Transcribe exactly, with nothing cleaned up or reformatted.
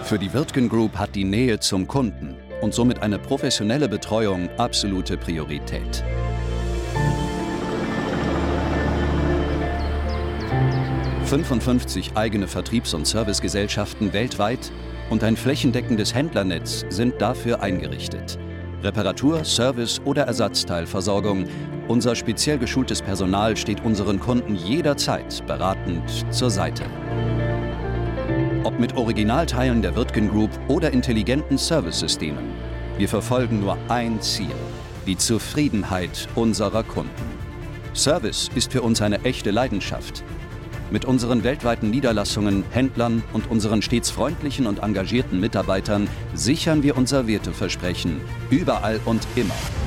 Für die Wirtgen Group hat die Nähe zum Kunden und somit eine professionelle Betreuung absolute Priorität. fünfundfünfzig eigene Vertriebs- und Servicegesellschaften weltweit und ein flächendeckendes Händlernetz sind dafür eingerichtet. Reparatur, Service oder Ersatzteilversorgung. Unser speziell geschultes Personal steht unseren Kunden jederzeit beratend zur Seite. Ob mit Originalteilen der Wirtgen Group oder intelligenten Servicesystemen. Wir verfolgen nur ein Ziel: die Zufriedenheit unserer Kunden. Service ist für uns eine echte Leidenschaft. Mit unseren weltweiten Niederlassungen, Händlern und unseren stets freundlichen und engagierten Mitarbeitern sichern wir unser Werteversprechen überall und immer.